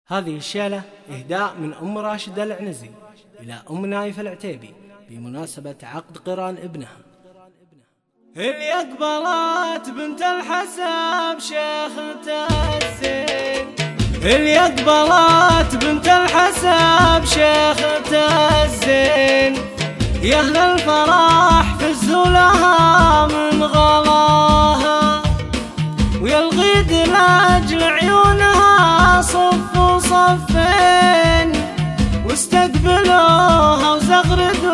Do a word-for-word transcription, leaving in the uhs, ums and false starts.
هذه الشيلة إهداء من أم راشدة العنزي إلى أم نايف العتيبي بمناسبة عقد قران ابنها. اللي أقبلت بنت الحسب شيخة الزين، اللي أقبلت بنت الحسب شيخة الزين، يا أهل الفرح فزوا لها من غلاها، ويا الغيد لأجل عيونها صفوا صفين، واستقبلوها وزغردوا